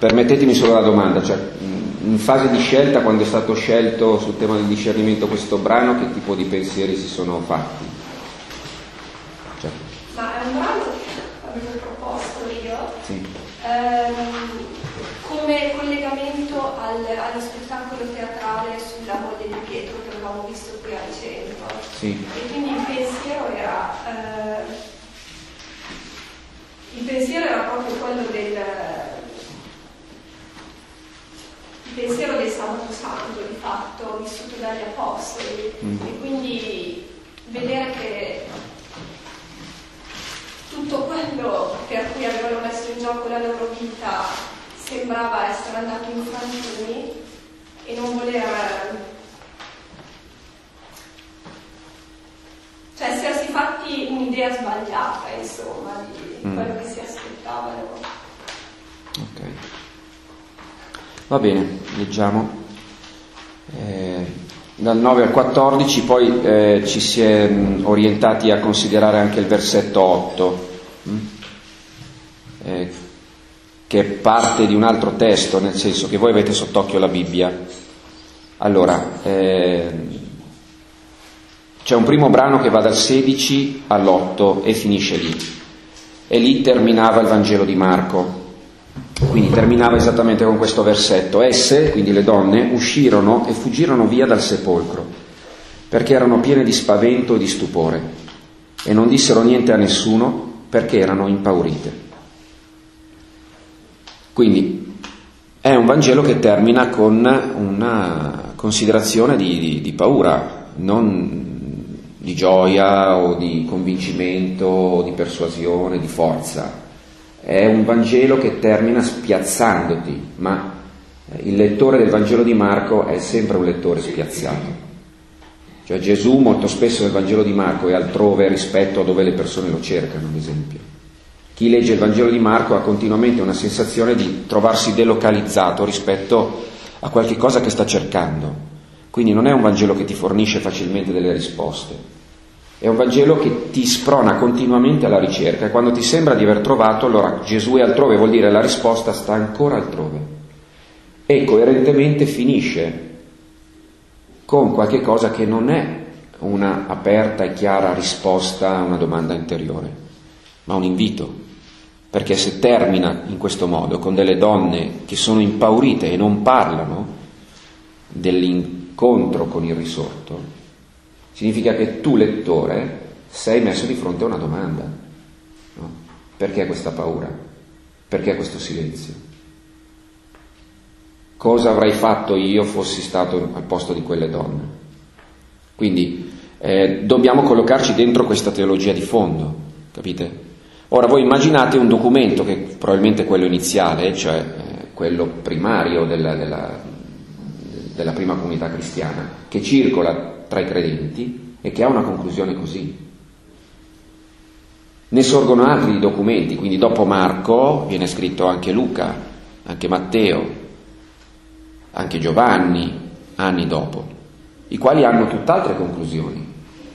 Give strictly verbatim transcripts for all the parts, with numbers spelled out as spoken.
permettetemi solo la domanda, cioè, in fase di scelta, quando è stato scelto sul tema del discernimento questo brano, che tipo di pensieri si sono fatti? Cioè. Ma è un brano che avevo proposto io, Sì. ehm, come collegamento al, allo spettacolo teatrale sulla moglie di Pietro che avevamo visto qui al centro. Sì. E quindi il pensiero era eh, il pensiero era proprio quello del il pensiero del sabato santo, di fatto vissuto dagli apostoli, mm. e quindi vedere che tutto quello per cui avevano messo in gioco la loro vita sembrava essere andato in frantumi e non voler, cioè essersi fatti un'idea sbagliata, insomma, di mm. quello che si aspettavano. Ok, va bene, leggiamo eh, dal nove al quattordici, poi eh, ci si è mh, orientati a considerare anche il versetto otto, mh? Eh, che è parte di un altro testo, nel senso che voi avete sott'occhio la Bibbia. Allora, eh, c'è un primo brano che va dal sedici all'otto e finisce lì, e lì terminava il Vangelo di Marco. Quindi terminava esattamente con questo versetto: esse, quindi le donne, uscirono e fuggirono via dal sepolcro, perché erano piene di spavento e di stupore, e non dissero niente a nessuno, perché erano impaurite. Quindi è un Vangelo che termina con una considerazione di, di, di paura, non di gioia o di convincimento o di persuasione, di forza. È un Vangelo che termina spiazzandoti, ma il lettore del Vangelo di Marco è sempre un lettore spiazzato. Cioè Gesù molto spesso nel Vangelo di Marco è altrove rispetto a dove le persone lo cercano, ad esempio. Chi legge il Vangelo di Marco ha continuamente una sensazione di trovarsi delocalizzato rispetto a qualche cosa che sta cercando. Quindi non è un Vangelo che ti fornisce facilmente delle risposte. È un Vangelo che ti sprona continuamente alla ricerca, e quando ti sembra di aver trovato, allora Gesù è altrove, vuol dire la risposta sta ancora altrove. E coerentemente finisce con qualche cosa che non è una aperta e chiara risposta a una domanda interiore, ma un invito. Perché se termina in questo modo, con delle donne che sono impaurite e non parlano dell'incontro con il risorto, significa che tu, lettore, sei messo di fronte a una domanda, no? Perché questa paura? Perché questo silenzio? Cosa avrei fatto io fossi stato al posto di quelle donne? Quindi eh, dobbiamo collocarci dentro questa teologia di fondo, capite? Ora voi immaginate un documento, che probabilmente è quello iniziale, cioè eh, quello primario della, della, della prima comunità cristiana, che circola tra i credenti e che ha una conclusione così. Ne sorgono altri documenti, quindi dopo Marco viene scritto anche Luca, anche Matteo, anche Giovanni, anni dopo, i quali hanno tutt'altre conclusioni.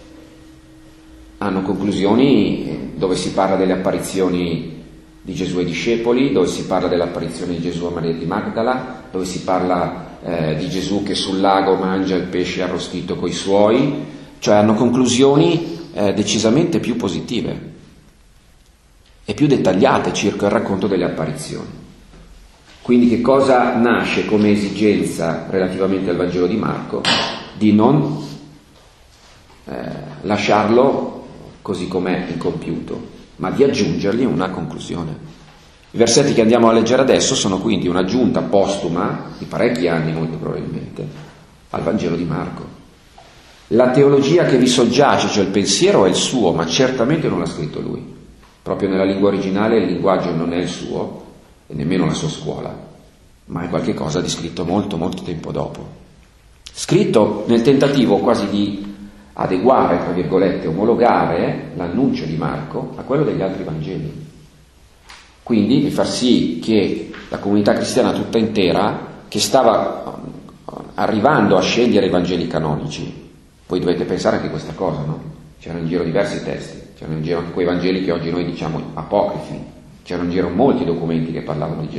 Hanno conclusioni dove si parla delle apparizioni di Gesù ai discepoli, dove si parla dell'apparizione di Gesù a Maria di Magdala, dove si parla eh, di Gesù che sul lago mangia il pesce arrostito coi suoi, cioè hanno conclusioni eh, decisamente più positive e più dettagliate circa il racconto delle apparizioni. Quindi che cosa nasce come esigenza relativamente al Vangelo di Marco? Di non eh, lasciarlo così com'è incompiuto, ma di aggiungergli una conclusione. I versetti che andiamo a leggere adesso sono quindi un'aggiunta postuma, di parecchi anni molto probabilmente, al Vangelo di Marco. La teologia che vi soggiace, cioè il pensiero, è il suo, ma certamente non l'ha scritto lui. Proprio nella lingua originale il linguaggio non è il suo, e nemmeno la sua scuola, ma è qualche cosa di scritto molto, molto tempo dopo. Scritto nel tentativo quasi di adeguare, tra virgolette, omologare l'annuncio di Marco a quello degli altri Vangeli. Quindi di far sì che la comunità cristiana tutta intera, che stava arrivando a scegliere i Vangeli canonici, voi dovete pensare anche questa cosa, no? C'erano in giro diversi testi, c'erano in giro anche quei Vangeli che oggi noi diciamo apocrifi, c'erano in giro molti documenti che parlavano di Gesù,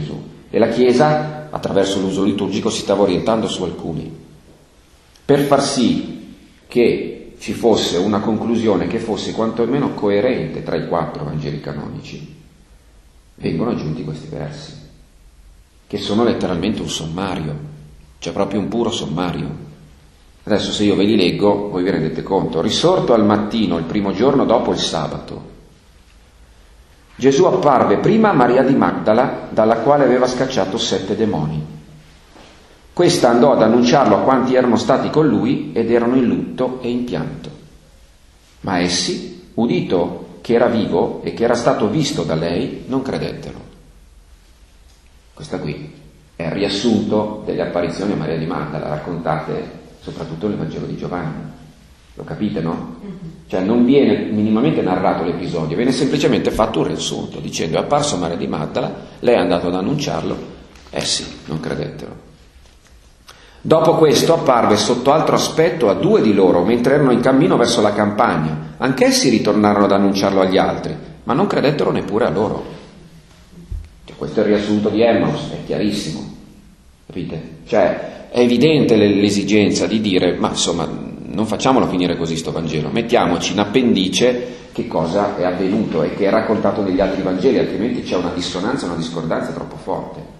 E la Chiesa, attraverso l'uso liturgico, si stava orientando su alcuni, per far sì che ci fosse una conclusione che fosse quantomeno coerente tra i quattro Vangeli canonici. Vengono aggiunti questi versi, che sono letteralmente un sommario, cioè proprio un puro sommario. Adesso se io ve li leggo, voi vi rendete conto. Risorto al mattino, il primo giorno dopo il sabato, Gesù apparve prima a Maria di Magdala, dalla quale aveva scacciato sette demoni. Questa andò ad annunciarlo a quanti erano stati con lui ed erano in lutto e in pianto. Ma essi, udito che era vivo e che era stato visto da lei, non credettero. Questa qui è il riassunto delle apparizioni a Maria di Magdala, raccontate soprattutto nel Vangelo di Giovanni. Lo capite, no? Cioè non viene minimamente narrato l'episodio, viene semplicemente fatto un riassunto, dicendo è apparso Maria di Magdala, lei è andato ad annunciarlo, essi non credettero. Dopo questo apparve sotto altro aspetto a due di loro, mentre erano in cammino verso la campagna. Anch'essi ritornarono ad annunciarlo agli altri, ma non credettero neppure a loro. Cioè, questo è il riassunto di Emmaus, è chiarissimo, capite? Cioè è evidente l'esigenza di dire, ma insomma, non facciamolo finire così sto Vangelo, mettiamoci in appendice che cosa è avvenuto e che è raccontato negli altri Vangeli, altrimenti c'è una dissonanza, una discordanza troppo forte.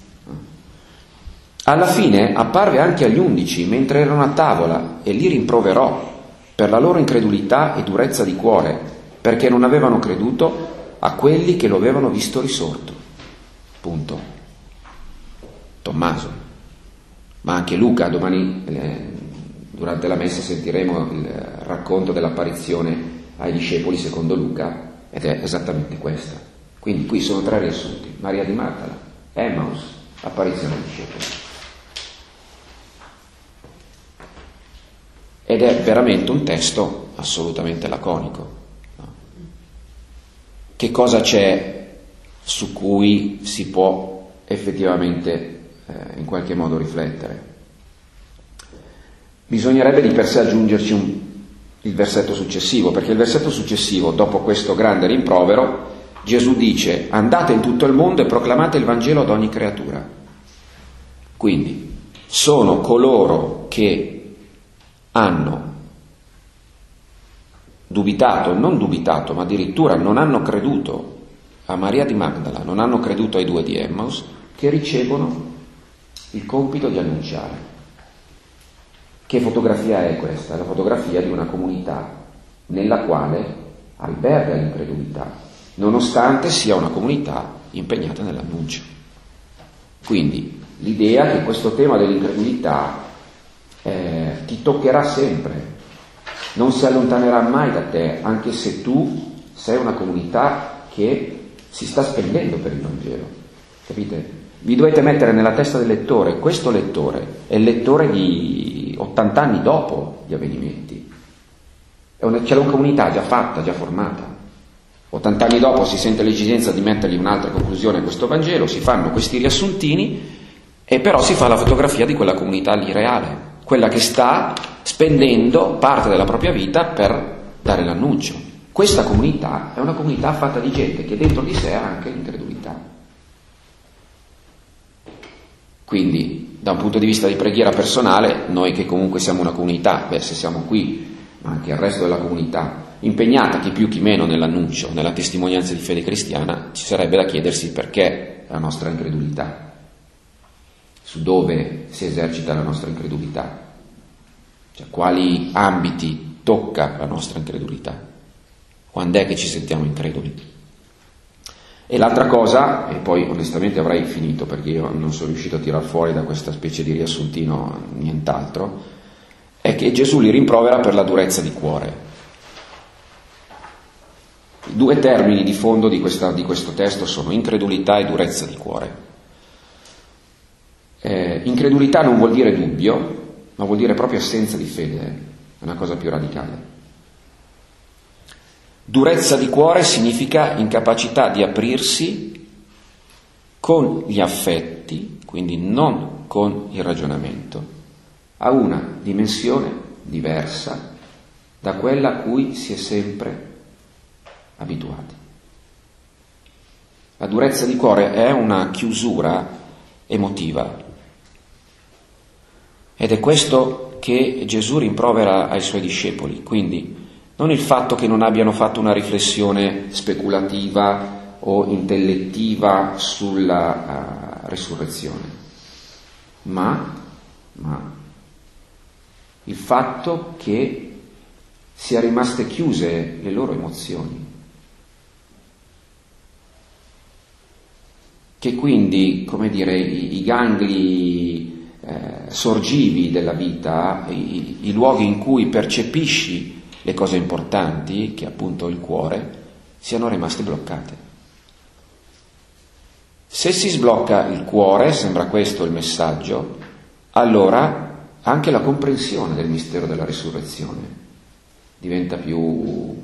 Alla fine apparve anche agli undici mentre erano a tavola e li rimproverò per la loro incredulità e durezza di cuore, perché non avevano creduto a quelli che lo avevano visto risorto. Punto. Tommaso. Ma anche Luca, domani eh, durante la messa sentiremo il racconto dell'apparizione ai discepoli secondo Luca, ed è esattamente questa. Quindi qui sono tre riassunti: Maria di Magdala, Emmaus, apparizione ai discepoli. Ed è veramente un testo assolutamente laconico. No? Che cosa c'è su cui si può effettivamente eh, in qualche modo riflettere? Bisognerebbe di per sé aggiungerci un, il versetto successivo, perché il versetto successivo, dopo questo grande rimprovero, Gesù dice: andate in tutto il mondo e proclamate il Vangelo ad ogni creatura. Quindi sono coloro che hanno dubitato, non dubitato, ma addirittura non hanno creduto a Maria di Magdala, non hanno creduto ai due di Emmaus, che ricevono il compito di annunciare. Che fotografia è questa? È la fotografia di una comunità nella quale alberga l'incredulità, nonostante sia una comunità impegnata nell'annuncio. Quindi l'idea che questo tema dell'incredulità eh, ti toccherà sempre, non si allontanerà mai da te, anche se tu sei una comunità che si sta spendendo per il Vangelo. Capite? Vi dovete mettere nella testa del lettore: questo lettore è il lettore di ottanta anni dopo gli avvenimenti, è una, c'è una comunità già fatta, già formata. ottanta anni dopo si sente l'esigenza di mettergli un'altra conclusione a questo Vangelo, si fanno questi riassuntini e però si fa la fotografia di quella comunità lì reale, quella che sta spendendo parte della propria vita per dare l'annuncio. Questa comunità è una comunità fatta di gente che dentro di sé ha anche l'incredulità. Quindi, da un punto di vista di preghiera personale, noi che comunque siamo una comunità, beh, se siamo qui, ma anche il resto della comunità, impegnata chi più chi meno nell'annuncio, nella testimonianza di fede cristiana, ci sarebbe da chiedersi perché la nostra incredulità, su dove si esercita la nostra incredulità, cioè quali ambiti tocca la nostra incredulità, quando è che ci sentiamo increduli. E l'altra cosa, e poi onestamente avrei finito perché io non sono riuscito a tirar fuori da questa specie di riassuntino nient'altro, è che Gesù li rimprovera per la durezza di cuore. I due termini di fondo di, questa, di questo testo sono incredulità e durezza di cuore. Eh, incredulità non vuol dire dubbio, ma vuol dire proprio assenza di fede, è una cosa più radicale. Durezza di cuore significa incapacità di aprirsi con gli affetti, quindi non con il ragionamento, a una dimensione diversa da quella a cui si è sempre abituati. La durezza di cuore è una chiusura emotiva. Ed è questo che Gesù rimprovera ai suoi discepoli, quindi non il fatto che non abbiano fatto una riflessione speculativa o intellettiva sulla uh, resurrezione, ma, ma il fatto che sia rimaste chiuse le loro emozioni, che quindi, come dire, i, i gangli eh, sorgivi della vita, i, i luoghi in cui percepisci le cose importanti, che è appunto il cuore, siano rimaste bloccate. Se si sblocca il cuore, sembra questo il messaggio, allora anche la comprensione del mistero della risurrezione diventa più,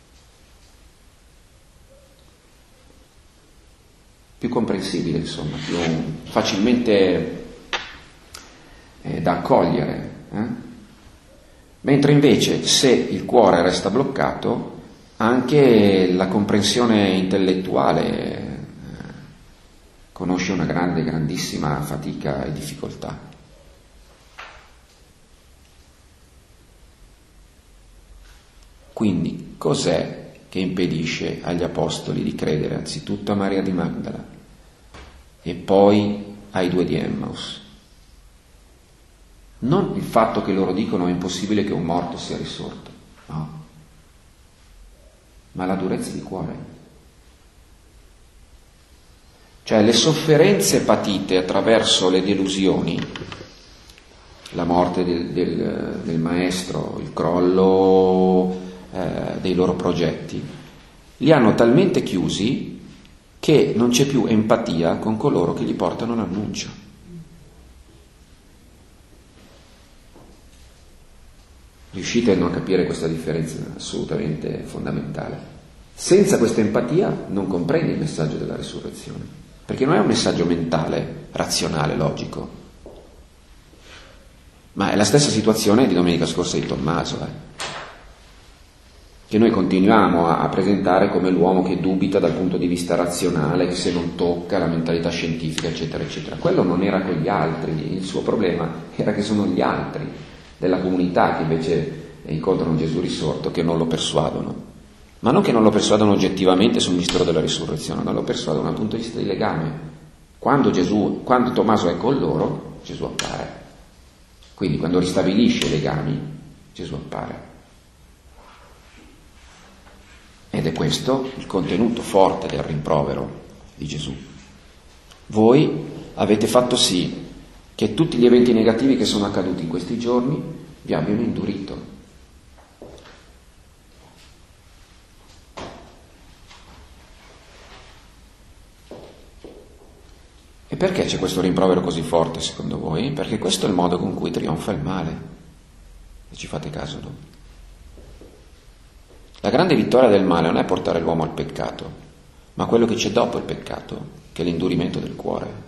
più comprensibile, insomma, più facilmente eh, da accogliere. Eh? Mentre invece se il cuore resta bloccato, anche la comprensione intellettuale eh, conosce una grande, grandissima fatica e difficoltà. Quindi cos'è che impedisce agli apostoli di credere anzitutto a Maria di Magdala e poi ai due di Emmaus? Non il fatto che loro dicono è impossibile che un morto sia risorto, no, ma la durezza di cuore. Cioè le sofferenze patite attraverso le delusioni, la morte del, del, del maestro, il crollo eh, dei loro progetti, li hanno talmente chiusi che non c'è più empatia con coloro che gli portano l'annuncio. Riuscite a non capire questa differenza assolutamente fondamentale? Senza questa empatia non comprendi il messaggio della risurrezione, perché non è un messaggio mentale, razionale, logico, ma è la stessa situazione di domenica scorsa di Tommaso, eh? che noi continuiamo a, a presentare come l'uomo che dubita dal punto di vista razionale, che se non tocca la mentalità scientifica, eccetera, eccetera. Quello non era con gli altri, il suo problema era che sono gli altri della comunità che invece incontrano Gesù risorto che non lo persuadono, ma non che non lo persuadono oggettivamente sul mistero della risurrezione, non lo persuadono dal punto di vista di legame. Quando Gesù, quando Tommaso è con loro, Gesù appare. Quindi quando ristabilisce i legami, Gesù appare. Ed è questo il contenuto forte del rimprovero di Gesù. Voi avete fatto sì che tutti gli eventi negativi che sono accaduti in questi giorni vi abbiano indurito. E perché c'è questo rimprovero così forte secondo voi? Perché questo è il modo con cui trionfa il male. E ci fate caso, no? La grande vittoria del male non è portare l'uomo al peccato, ma quello che c'è dopo il peccato, che è l'indurimento del cuore.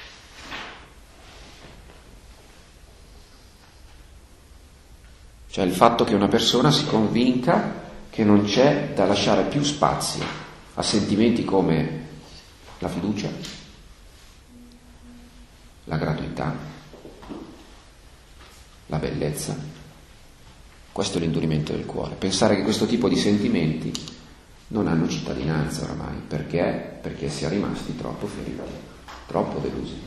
Cioè il fatto che una persona si convinca che non c'è da lasciare più spazio a sentimenti come la fiducia, la gratuità, la bellezza. Questo è l'indurimento del cuore. Pensare che questo tipo di sentimenti non hanno cittadinanza oramai. Perché? Perché si è rimasti troppo feriti, troppo delusi.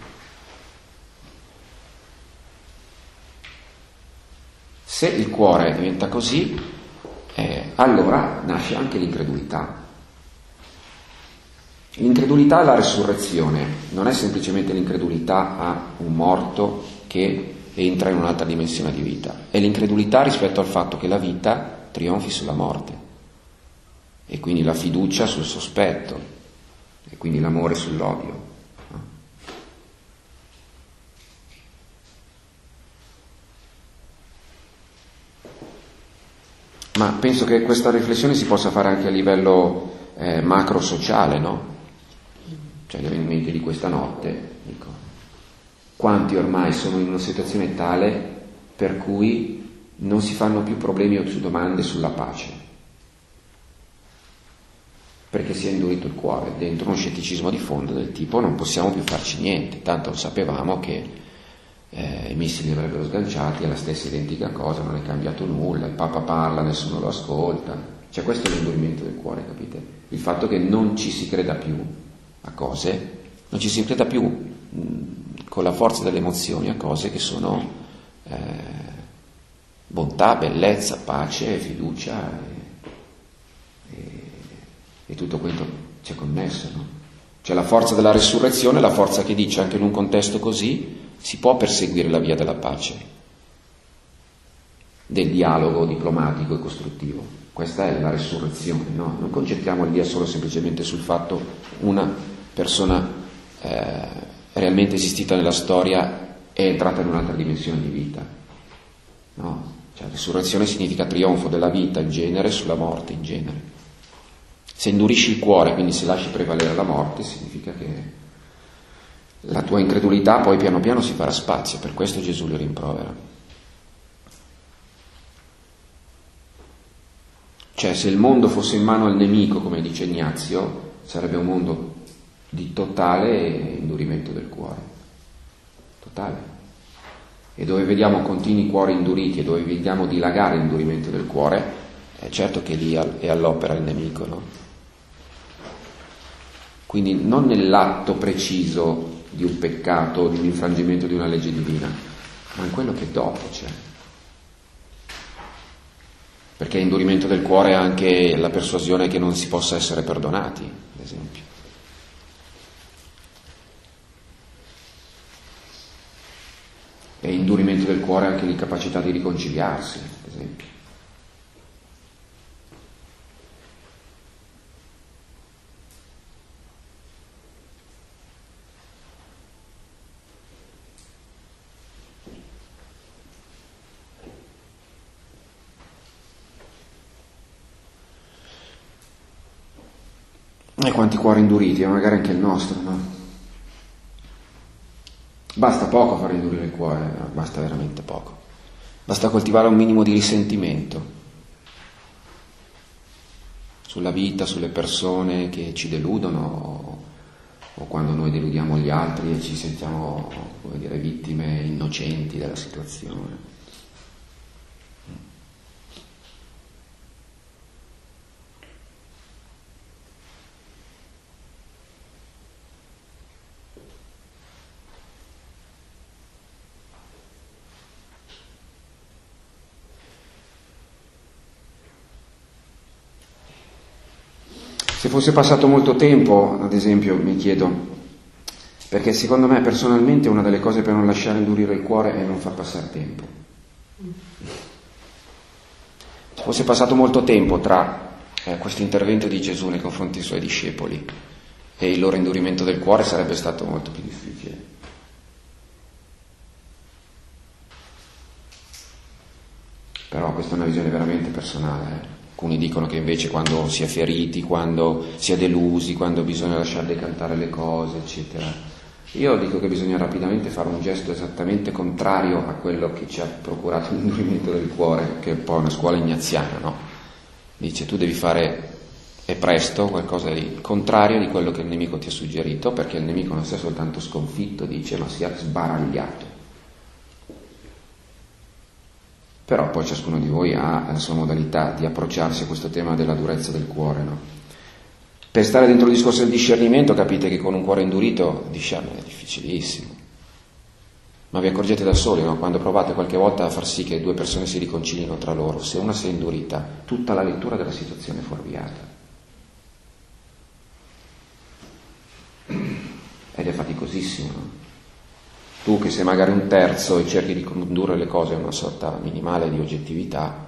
Se il cuore diventa così, eh, allora nasce anche l'incredulità. L'incredulità alla resurrezione non è semplicemente l'incredulità a un morto che entra in un'altra dimensione di vita, è l'incredulità rispetto al fatto che la vita trionfi sulla morte, e quindi la fiducia sul sospetto, e quindi l'amore sull'odio. Ma penso che questa riflessione si possa fare anche a livello eh, macro-sociale, no? Cioè gli avvenimenti di questa notte, dico, quanti ormai sono in una situazione tale per cui non si fanno più problemi o più domande sulla pace. perché si è indurito il cuore, dentro uno scetticismo di fondo del tipo non possiamo più farci niente, tanto sapevamo che eh, i missili avrebbero sganciati, è la stessa identica cosa, non è cambiato nulla, il Papa parla, nessuno lo ascolta. Cioè questo è l'indurimento del cuore, capite? Il fatto che non ci si creda più a cose, non ci si creda più mh, con la forza delle emozioni a cose che sono eh, bontà, bellezza, pace, fiducia e, e, e tutto questo c'è connesso, no? C'è la forza della resurrezione, la forza che dice anche in un contesto così si può perseguire la via della pace, del dialogo diplomatico e costruttivo. Questa è la resurrezione, no? Non concentriamo il via solo semplicemente sul fatto una persona eh, realmente esistita nella storia è entrata in un'altra dimensione di vita, no? Cioè, resurrezione significa trionfo della vita in genere sulla morte in genere. Se indurisci il cuore, quindi se lasci prevalere la morte, significa che la tua incredulità poi piano piano si farà spazio, per questo Gesù lo rimprovera. Cioè, se il mondo fosse in mano al nemico, come dice Ignazio, sarebbe un mondo di totale indurimento del cuore. Totale. E dove vediamo continui cuori induriti e dove vediamo dilagare l'indurimento del cuore, è certo che lì è all'opera il nemico, no? Quindi non nell'atto preciso di un peccato, di un infrangimento di una legge divina, ma in quello che dopo c'è. Perché indurimento del cuore è anche la persuasione che non si possa essere perdonati, ad esempio. E indurimento del cuore anche l'incapacità di riconciliarsi, ad esempio. E quanti cuori induriti, e magari anche il nostro, no? Basta poco fare indurire il cuore, no? Basta veramente poco. Basta coltivare un minimo di risentimento sulla vita, sulle persone che ci deludono o, o quando noi deludiamo gli altri e ci sentiamo, come dire, vittime innocenti della situazione. Se fosse passato molto tempo, ad esempio, mi chiedo, perché secondo me personalmente una delle cose per non lasciare indurire il cuore è non far passare tempo. Se fosse passato molto tempo tra eh, questo intervento di Gesù nei confronti dei suoi discepoli e il loro indurimento del cuore sarebbe stato molto più difficile. Però questa è una visione veramente personale, eh. Alcuni dicono che invece quando si è feriti, quando si è delusi, quando bisogna lasciare decantare le cose, eccetera. Io dico che bisogna rapidamente fare un gesto esattamente contrario a quello che ci ha procurato l'indurimento del cuore, che è un po' una scuola ignaziana, no? Dice, tu devi fare, e presto, qualcosa di contrario di quello che il nemico ti ha suggerito, perché il nemico non si è soltanto sconfitto, dice, ma si è sbaragliato. Però poi ciascuno di voi ha la sua modalità di approcciarsi a questo tema della durezza del cuore, no? Per stare dentro il discorso del discernimento capite che con un cuore indurito discernere è difficilissimo. Ma vi accorgete da soli, no? Quando provate qualche volta a far sì che due persone si riconcilino tra loro, se una si è indurita, tutta la lettura della situazione è fuorviata. Ed è faticosissimo, no? Tu che sei magari un terzo e cerchi di condurre le cose a una sorta minimale di oggettività,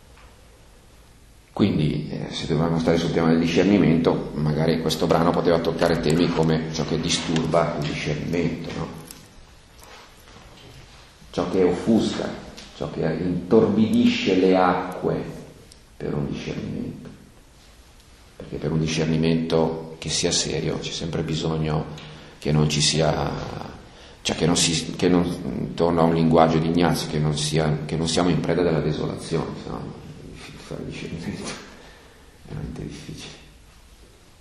quindi eh, se dovevamo stare sul tema del discernimento, magari questo brano poteva toccare temi come ciò che disturba il discernimento, no? Ciò che offusca, ciò che intorbidisce le acque per un discernimento. Perché per un discernimento che sia serio c'è sempre bisogno che non ci sia... Cioè che non si, che non, torno a un linguaggio di Ignazio, che non sia, che non siamo in preda della desolazione, se no è difficile fare discernimento, è veramente difficile.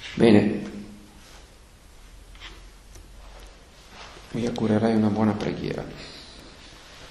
Bene, vi augurerei una buona preghiera.